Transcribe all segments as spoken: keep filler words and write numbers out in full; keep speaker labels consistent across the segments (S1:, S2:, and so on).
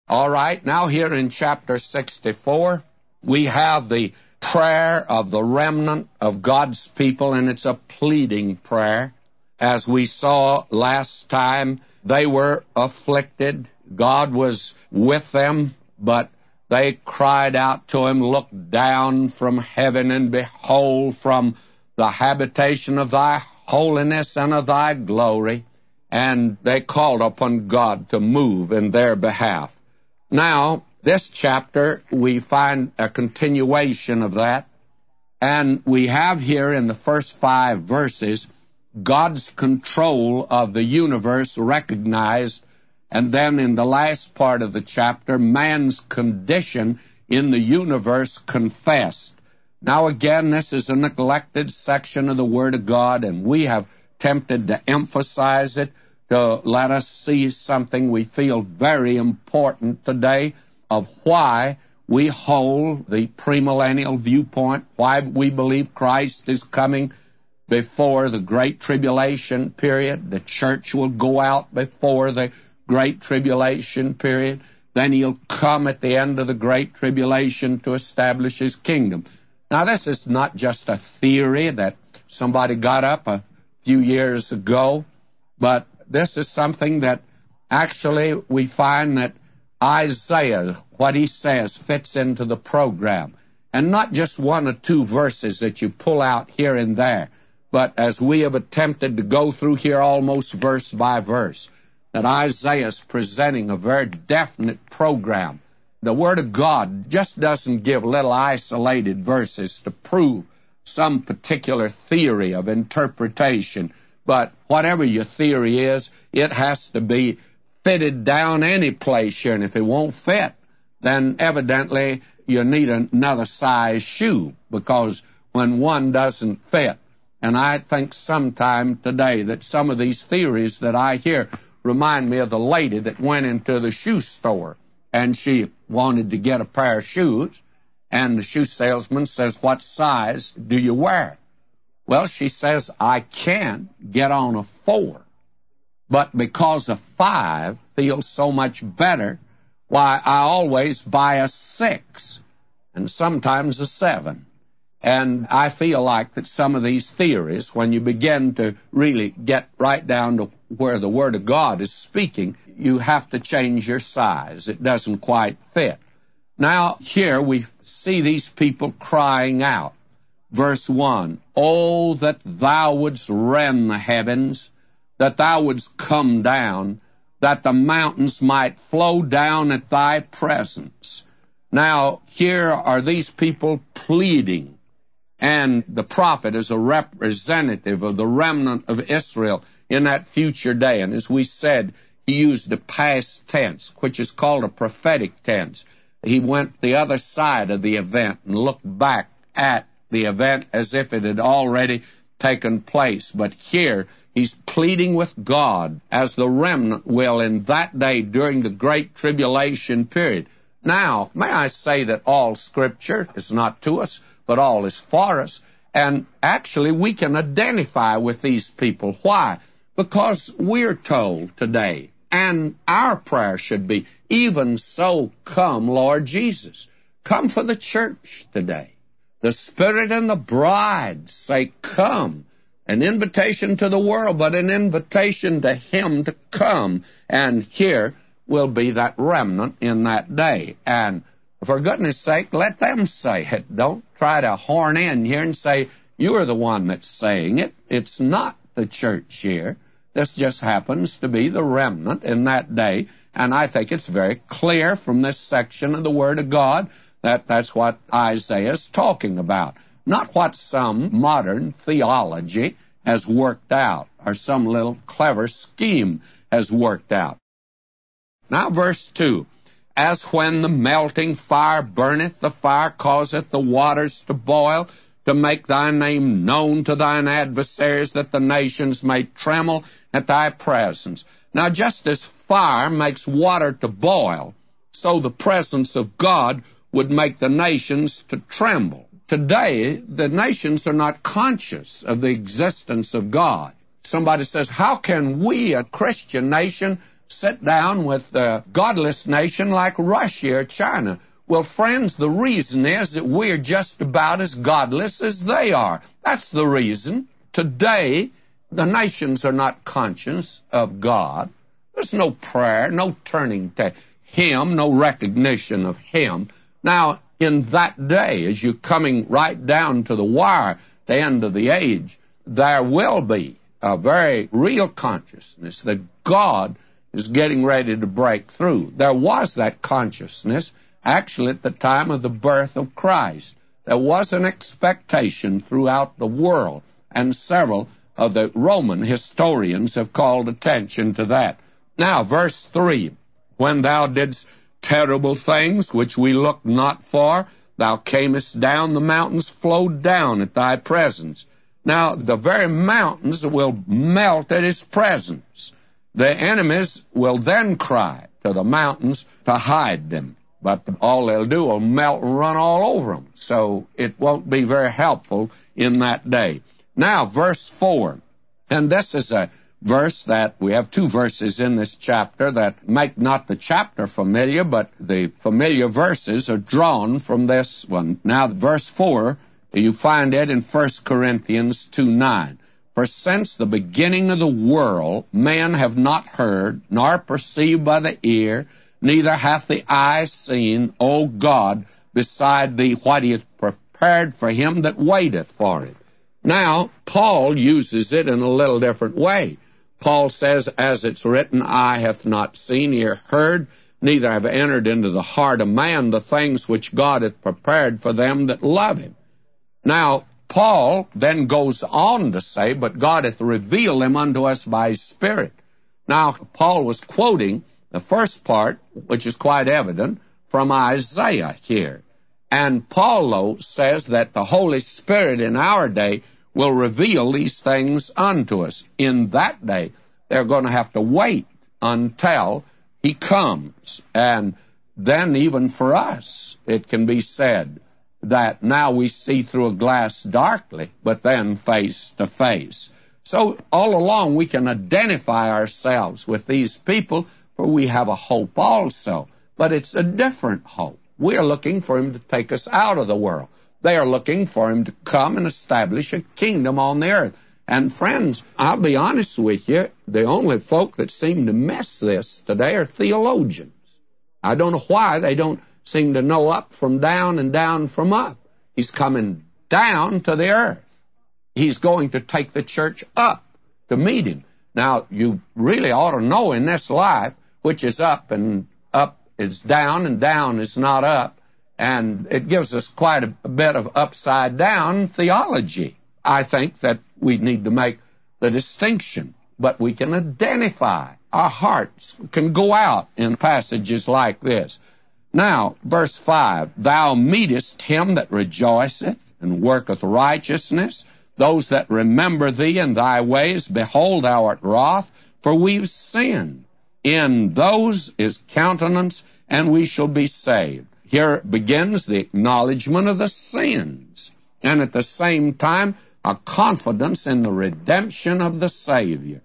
S1: All right, now here in chapter sixty-four, we have the prayer of the remnant of God's people, and it's a pleading prayer. As we saw last time, they were afflicted. God was with them, but they cried out to him, "Look down from heaven, and behold from the habitation of thy holiness and of thy glory." And they called upon God to move in their behalf. Now, this chapter, we find a continuation of that, and we have here in the first five verses God's control of the universe recognized, and then in the last part of the chapter, man's condition in the universe confessed. Now again, this is a neglected section of the Word of God, and we have attempted to emphasize it, to let us see something we feel very important today of why we hold the premillennial viewpoint, why we believe Christ is coming before the Great Tribulation period. The church will go out before the Great Tribulation period. Then he'll come at the end of the Great Tribulation to establish his kingdom. Now, this is not just a theory that somebody got up a few years ago, but this is something that actually we find that Isaiah, what he says, fits into the program. And not just one or two verses that you pull out here and there, but as we have attempted to go through here almost verse by verse, that Isaiah is presenting a very definite program. The Word of God just doesn't give little isolated verses to prove some particular theory of interpretation. But whatever your theory is, it has to be fitted down any place here. And if it won't fit, then evidently you need another size shoe, because when one doesn't fit, and I think sometime today that some of these theories that I hear remind me of the lady that went into the shoe store, and she wanted to get a pair of shoes, and the shoe salesman says, "What size do you wear?" Well, she says, "I can't get on a four, but because a five feels so much better, why, I always buy a six, and sometimes a seven." And I feel like that some of these theories, when you begin to really get right down to where the Word of God is speaking, you have to change your size. It doesn't quite fit. Now, here we see these people crying out. Verse one, "Oh, that thou wouldst rend the heavens, that thou wouldst come down, that the mountains might flow down at thy presence." Now, here are these people pleading, and the prophet is a representative of the remnant of Israel in that future day. And as we said, he used the past tense, which is called a prophetic tense. He went the other side of the event and looked back at the event as if it had already taken place. But here, he's pleading with God, as the remnant will in that day during the Great Tribulation period. Now, may I say that all Scripture is not to us, but all is for us. And actually, we can identify with these people. Why? Because we're told today, and our prayer should be, "Even so, come, Lord Jesus." Come for the church today. The Spirit and the bride say, "Come." An invitation to the world, but an invitation to Him to come. And here will be that remnant in that day. And for goodness sake, let them say it. Don't try to horn in here and say, "You're the one that's saying it." It's not the church here. This just happens to be the remnant in that day. And I think it's very clear from this section of the Word of God that that's what Isaiah is talking about, not what some modern theology has worked out or some little clever scheme has worked out. Now, verse two, "As when the melting fire burneth, the fire causeth the waters to boil, to make thy name known to thine adversaries, that the nations may tremble at thy presence." Now, just as fire makes water to boil, so the presence of God would make the nations to tremble. Today, the nations are not conscious of the existence of God. Somebody says, "How can we, a Christian nation, sit down with a godless nation like Russia or China. Well, friends, the reason is that we're just about as godless as they are. That's the reason. Today, the nations are not conscious of God. There's no prayer, no turning to Him, no recognition of Him. Now, in that day, as you're coming right down to the wire, the end of the age, there will be a very real consciousness that God is getting ready to break through. There was that consciousness actually at the time of the birth of Christ. There was an expectation throughout the world, and several of the Roman historians have called attention to that. Now, verse three, when thou didst terrible things which we looked not for, thou camest down, the mountains flowed down at thy presence. Now, the very mountains will melt at his presence. The enemies will then cry to the mountains to hide them, but all they'll do will melt and run all over them. So it won't be very helpful in that day. Now, verse four, and this is a verse that we have two verses in this chapter that make not the chapter familiar, but the familiar verses are drawn from this one. Now, verse four, you find it in First Corinthians two nine. For since the beginning of the world, men have not heard, nor perceived by the ear, neither hath the eye seen, O God, beside thee what he hath prepared for him that waiteth for it. Now, Paul uses it in a little different way. Paul says, as it's written, eye hath not seen, ear heard, neither have entered into the heart of man the things which God hath prepared for them that love him. Now, Paul then goes on to say, but God hath revealed them unto us by his Spirit. Now, Paul was quoting the first part, which is quite evident, from Isaiah here. And Paul, though, says that the Holy Spirit in our day will reveal these things unto us. In that day, they're going to have to wait until he comes. And then even for us, it can be said that now we see through a glass darkly, but then face to face. So all along we can identify ourselves with these people, for we have a hope also. But it's a different hope. We are looking for him to take us out of the world. They are looking for him to come and establish a kingdom on the earth. And friends, I'll be honest with you, the only folk that seem to miss this today are theologians. I don't know why they don't seem to know up from down and down from up. He's coming down to the earth. He's going to take the church up to meet him. Now, you really ought to know in this life, which is up and up is down and down is not up. And it gives us quite a, a bit of upside-down theology. I think that we need to make the distinction, but we can identify. Our hearts can go out in passages like this. Now, verse five, thou meetest him that rejoiceth and worketh righteousness, those that remember thee in thy ways, behold, thou art wroth, for we've sinned. In those is countenance, and we shall be saved. Here begins the acknowledgement of the sins, and at the same time, a confidence in the redemption of the Savior.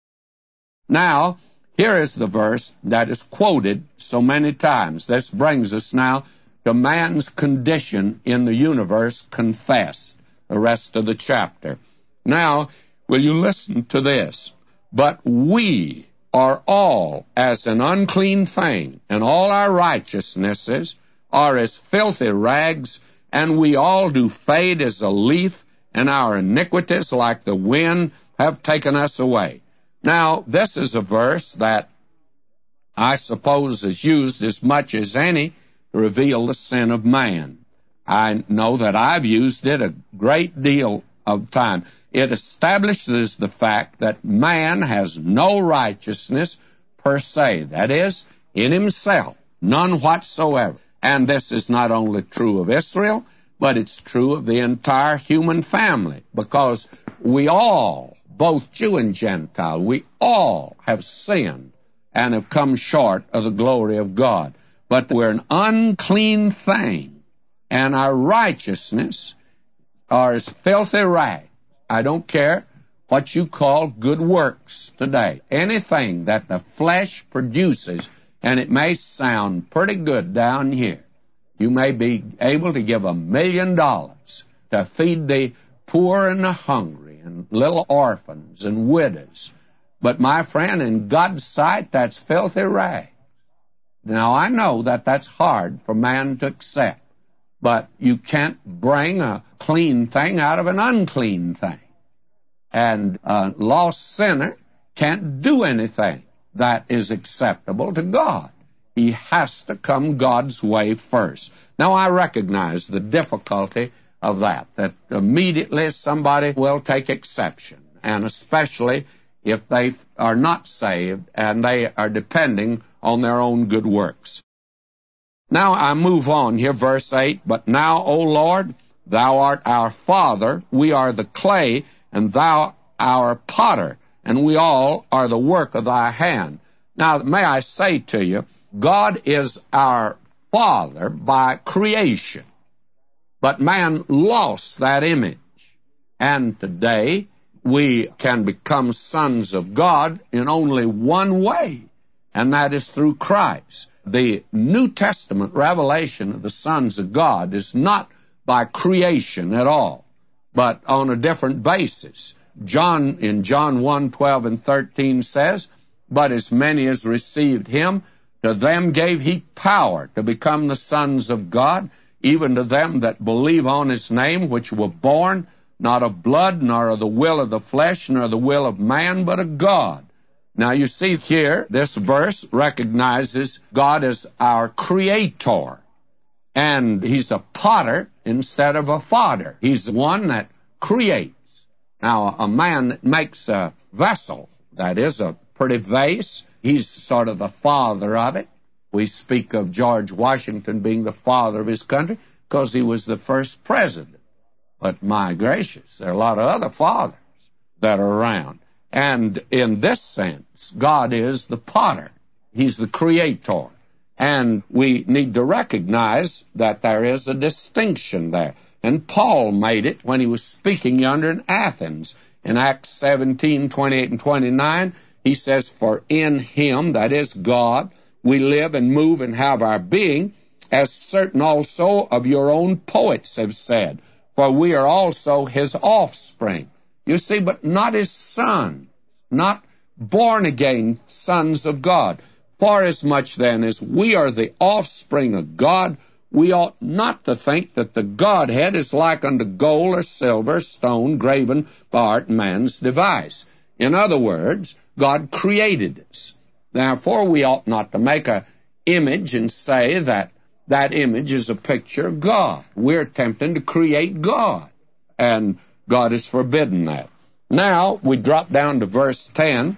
S1: Now, here is the verse that is quoted so many times. This brings us now to man's condition in the universe confessed, the rest of the chapter. Now, will you listen to this? But we are all as an unclean thing, and all our righteousnesses are as filthy rags, and we all do fade as a leaf, and our iniquities, like the wind, have taken us away. Now, this is a verse that I suppose is used as much as any to reveal the sin of man. I know that I've used it a great deal of time. It establishes the fact that man has no righteousness per se, that is, in himself, none whatsoever. And this is not only true of Israel, but it's true of the entire human family, because we all, both Jew and Gentile, we all have sinned and have come short of the glory of God. But we're an unclean thing, and our righteousness are as filthy rags. I don't care what you call good works today. Anything that the flesh produces, and it may sound pretty good down here. You may be able to give a million dollars to feed the poor and the hungry and little orphans and widows. But, my friend, in God's sight, that's filthy rags. Now, I know that that's hard for man to accept, but you can't bring a clean thing out of an unclean thing. And a lost sinner can't do anything that is acceptable to God. He has to come God's way first. Now, I recognize the difficulty of that, that immediately somebody will take exception, and especially if they are not saved and they are depending on their own good works. Now I move on here, verse eight. But now, O Lord, thou art our Father, we are the clay, and thou our potter, and we all are the work of thy hand. Now, may I say to you, God is our Father by creation, but man lost that image. And today, we can become sons of God in only one way, and that is through Christ. The New Testament revelation of the sons of God is not by creation at all, but on a different basis. John, in John one, twelve and thirteen says, But as many as received him, to them gave he power to become the sons of God, even to them that believe on his name, which were born not of blood, nor of the will of the flesh, nor the will of man, but of God. Now you see here, this verse recognizes God as our creator. And he's a potter instead of a fodder. He's the one that creates. Now, a man that makes a vessel, that is a pretty vase, he's sort of the father of it. We speak of George Washington being the father of his country because he was the first president. But my gracious, there are a lot of other fathers that are around. And in this sense, God is the potter. He's the creator. And we need to recognize that there is a distinction there. And Paul made it when he was speaking yonder in Athens. In Acts seventeen, twenty-eight and twenty-nine, he says, For in him, that is God, we live and move and have our being, as certain also of your own poets have said, for we are also his offspring. You see, but not his son, not born-again sons of God. Forasmuch then as we are the offspring of God, we ought not to think that the Godhead is like unto gold or silver, stone, graven by art and man's device. In other words, God created us. Therefore, we ought not to make an image and say that that image is a picture of God. We're attempting to create God, and God has forbidden that. Now, we drop down to verse ten.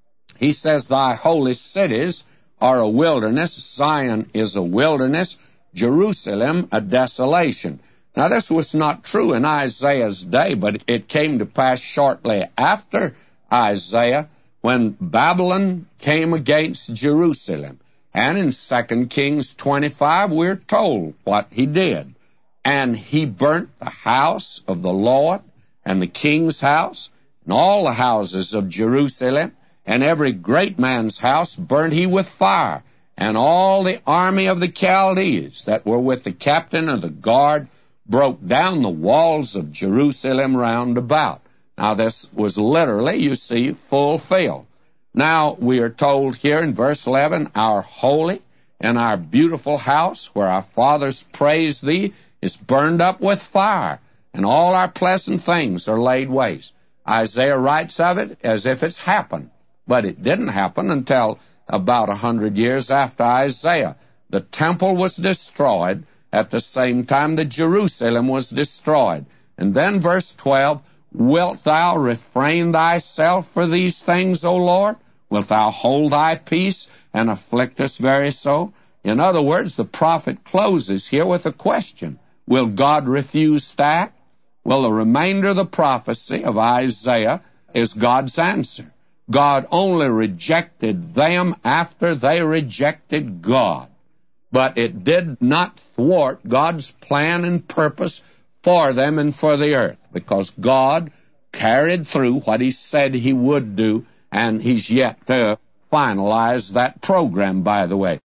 S1: He says, Thy holy cities are a wilderness. Zion is a wilderness. Jerusalem a desolation. Now, this was not true in Isaiah's day, but it came to pass shortly after Isaiah when Babylon came against Jerusalem. And in Second Kings twenty-five, we're told what he did. And he burnt the house of the Lord and the king's house and all the houses of Jerusalem, and every great man's house burnt he with fire. And all the army of the Chaldees that were with the captain of the guard broke down the walls of Jerusalem round about. Now, this was literally, you see, fulfilled. Now, we are told here in verse eleven, Our holy and our beautiful house, where our fathers praised thee, is burned up with fire, and all our pleasant things are laid waste. Isaiah writes of it as if it's happened, but it didn't happen until about a hundred years after Isaiah. The temple was destroyed at the same time that Jerusalem was destroyed. And then verse twelve, Wilt thou refrain thyself for these things, O Lord? Wilt thou hold thy peace and afflict us very so? In other words, the prophet closes here with a question. Will God refuse to act? Well, the remainder of the prophecy of Isaiah is God's answer. God only rejected them after they rejected God. But it did not thwart God's plan and purpose for them and for the earth, because God carried through what he said he would do, and he's yet to finalize that program, by the way.